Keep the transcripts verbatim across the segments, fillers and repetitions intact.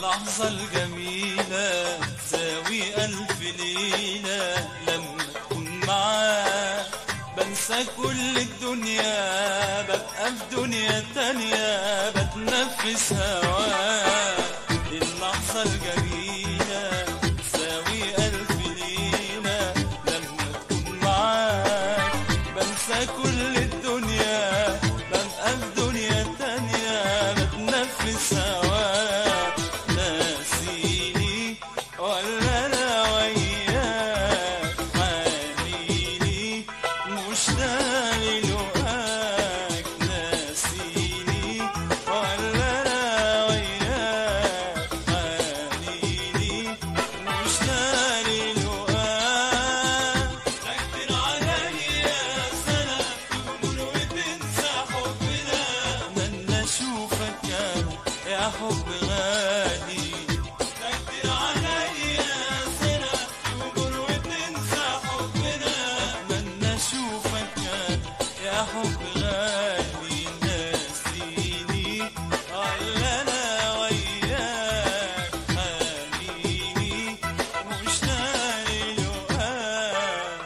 اللحظة الجميلة تساوي ألف ليلة، لما تكون معاك بنسى كل الدنيا، ببقى في دنيا تانية بتنفس هواك. اللحظة الجميلة تساوي ألف ليلة، لما تكون معاك بنسى كل الدنيا، ببقى في دنيا تانية بتنفس هواك. ناسيني ولا أنا وياك، حنيني مشتاق للقاك. ناسيني ولا أنا وياك، حنيني مشتاق للقاك. كتر عليا سنة تمر وتنسى حبنا، أتمنى أشوفك يا حب غالي. كتر عليا سنة تمر وتنسى حبنا، أتمنى أشوفك يا حب غالي. ناسيني ولا أنا وياك، حنيني مشتاق للقاك.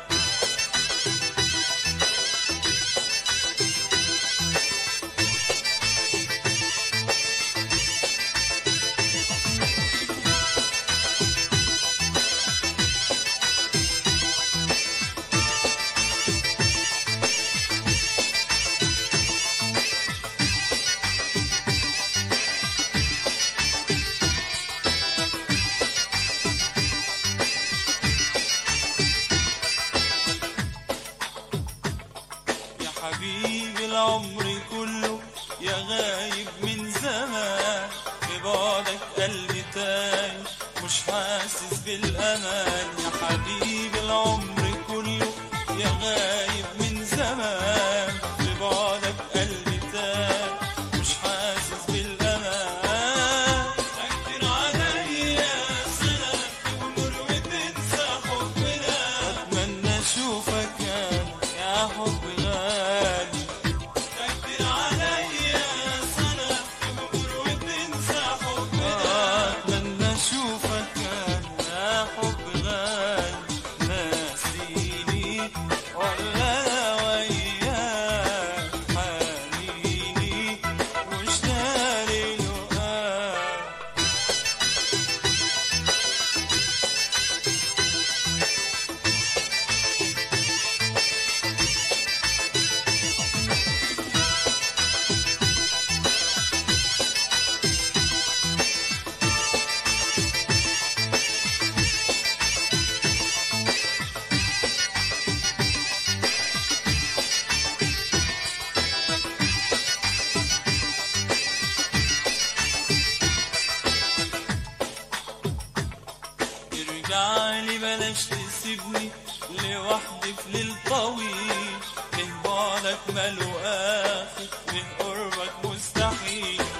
يا حبيبي العمر كله يا غايب من زمان، في بعدك قلبي تايه مش حاسس بالأمان. يا حبيبي العمر كله يا غايب من زمان، في بعدك قلبي تايه مش حاسس بالأمان. كتر عليا سنة تمر وتنسى حبنا، أتمنى أشوفك يا حب غالي. كتر عليا سنة تمر وتنسى حبنا، أتمنى أشوفك يا حب غالي. ناسيني ولا أنا وياك، حنيني مشتاق للقاك. ارجعلي بلاش تسيبني لوحدي في ليل طويل، من بعدك ماله آخر، من قربك مستحيل.